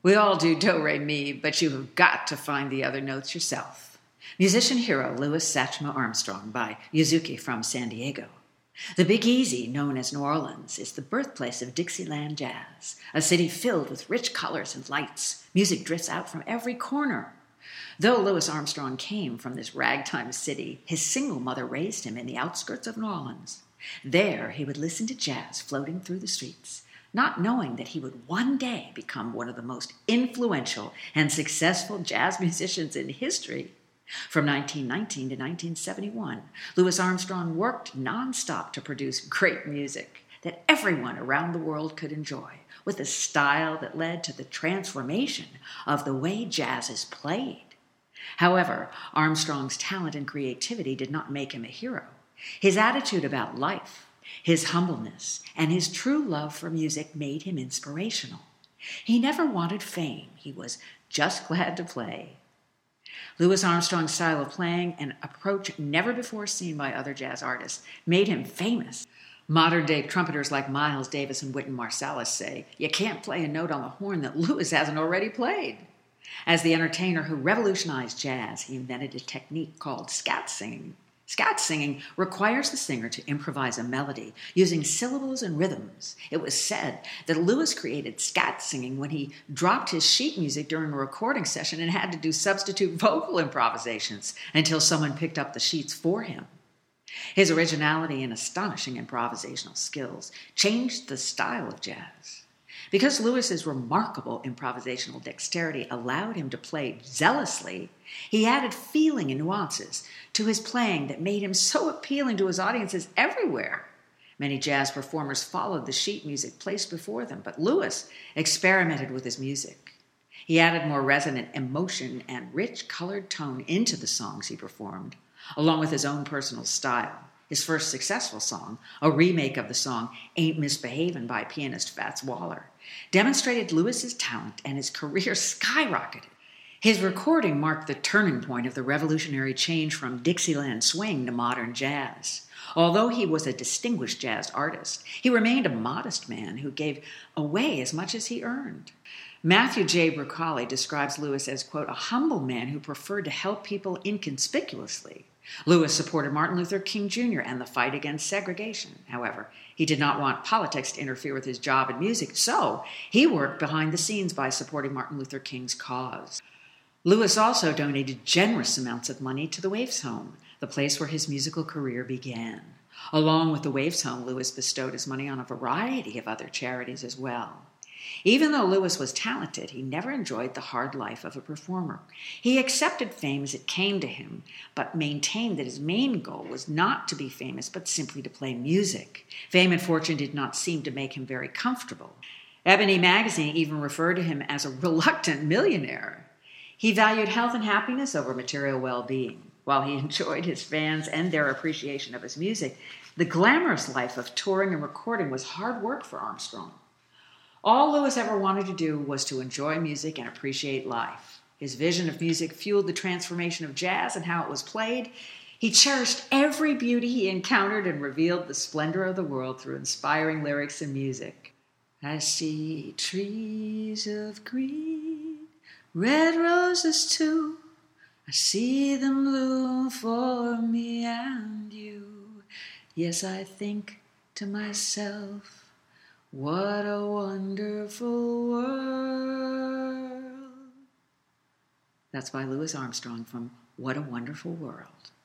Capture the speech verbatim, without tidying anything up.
We all do do, re, mi, but you have got to find the other notes yourself. Musician hero Louis Satchmo Armstrong by Yuzuki from San Diego. The Big Easy, known as New Orleans, is the birthplace of Dixieland jazz, a city filled with rich colors and lights. Music drifts out from every corner. Though Louis Armstrong came from this ragtime city, his single mother raised him in the outskirts of New Orleans. There, he would listen to jazz floating through the streets, not knowing that he would one day become one of the most influential and successful jazz musicians in history. From nineteen nineteen to nineteen seventy-one, Louis Armstrong worked nonstop to produce great music that everyone around the world could enjoy, with a style that led to the transformation of the way jazz is played. However, Armstrong's talent and creativity did not make him a hero. His attitude about life, his humbleness, and his true love for music made him inspirational. He never wanted fame. He was just glad to play. Louis Armstrong's style of playing, an approach never before seen by other jazz artists, made him famous. Modern-day trumpeters like Miles Davis and Wynton Marsalis say, "You can't play a note on the horn that Louis hasn't already played." As the entertainer who revolutionized jazz, he invented a technique called scat singing. Scat singing requires the singer to improvise a melody using syllables and rhythms. It was said that Louis created scat singing when he dropped his sheet music during a recording session and had to do substitute vocal improvisations until someone picked up the sheets for him. His originality and astonishing improvisational skills changed the style of jazz. Because Louis's remarkable improvisational dexterity allowed him to play zealously, he added feeling and nuances to his playing that made him so appealing to his audiences everywhere. Many jazz performers followed the sheet music placed before them, but Louis experimented with his music. He added more resonant emotion and rich colored tone into the songs he performed, along with his own personal style. His first successful song, a remake of the song Ain't Misbehavin' by pianist Fats Waller, demonstrated Louis's talent, and his career skyrocketed. His recording marked the turning point of the revolutionary change from Dixieland swing to modern jazz. Although he was a distinguished jazz artist, he remained a modest man who gave away as much as he earned. Matthew J. Brucali describes Louis as, quote, a humble man who preferred to help people inconspicuously. Louis supported Martin Luther King Junior and the fight against segregation. However, he did not want politics to interfere with his job in music, so he worked behind the scenes by supporting Martin Luther King's cause. Louis also donated generous amounts of money to the Waifs Home, the place where his musical career began. Along with the Waifs Home, Louis bestowed his money on a variety of other charities as well. Even though Louis was talented, he never enjoyed the hard life of a performer. He accepted fame as it came to him, but maintained that his main goal was not to be famous, but simply to play music. Fame and fortune did not seem to make him very comfortable. Ebony magazine even referred to him as a reluctant millionaire. He valued health and happiness over material well-being. While he enjoyed his fans and their appreciation of his music, the glamorous life of touring and recording was hard work for Armstrong. All Louis ever wanted to do was to enjoy music and appreciate life. His vision of music fueled the transformation of jazz and how it was played. He cherished every beauty he encountered and revealed the splendor of the world through inspiring lyrics and music. I see trees of green, red roses too. I see them bloom for me and you. Yes, I think to myself, what a wonderful world. That's by Louis Armstrong from What a Wonderful World.